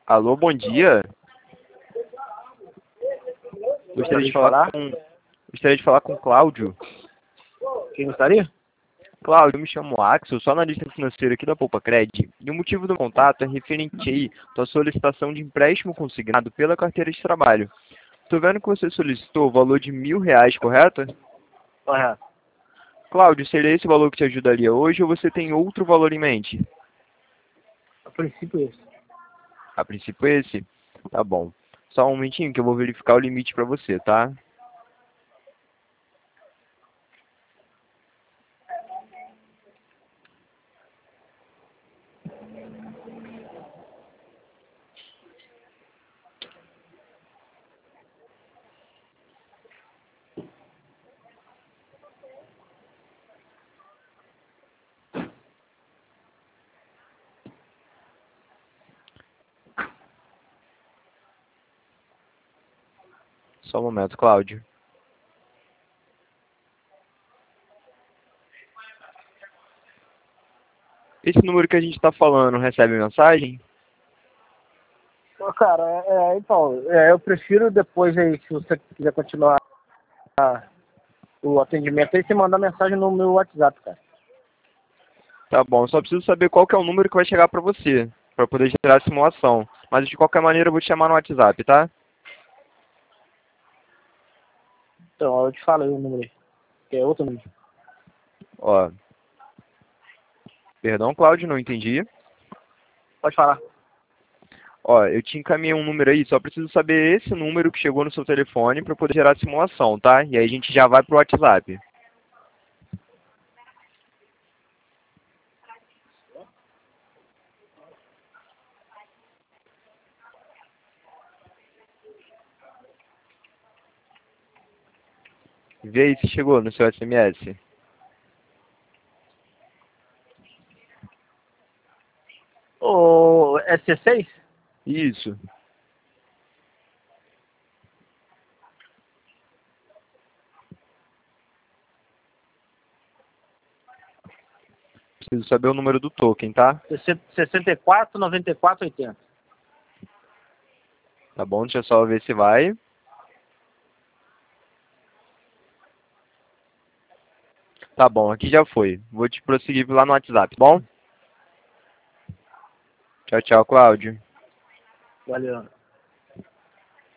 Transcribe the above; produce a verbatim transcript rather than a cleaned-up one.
Alô, bom dia. Gostaria de falar com gostaria de falar com Cláudio. Quem gostaria? Cláudio, eu me chamo Axel, sou analista financeiro aqui da Poupa Cred, e o motivo do contato é referente aí à solicitação de empréstimo consignado pela carteira de trabalho. Estou vendo que você solicitou o valor de mil reais, correto? Correto. Cláudio, seria esse o valor que te ajudaria hoje ou você tem outro valor em mente? A princípio esse. A princípio esse? Tá bom. Só um momentinho que eu vou verificar o limite para você, tá? Só um momento, Cláudio. Esse número que a gente está falando recebe mensagem? Ô, cara, é, é, então, é, eu prefiro depois aí, se você quiser continuar o atendimento aí, você mandar mensagem no meu WhatsApp, cara. Tá bom, só preciso saber qual que é o número que vai chegar para você, para poder gerar a simulação. Mas de qualquer maneira eu vou te chamar no WhatsApp, tá? Então, eu te falo aí o número aí, que é outro número. Ó. Perdão, Cláudio, não entendi. Pode falar. Ó, eu te encaminhei um número aí, só preciso saber esse número que chegou no seu telefone para poder gerar a simulação, tá? E aí a gente já vai pro WhatsApp. Vê aí se chegou no seu S M S. Ô, S C seis? Isso. Preciso saber o número do token, tá? sessenta e quatro, noventa e quatro, oitenta. Tá bom? Deixa eu só ver se vai. Tá bom, aqui já foi. Vou te prosseguir lá no WhatsApp, tá bom? Tchau, tchau, Cláudio. Valeu.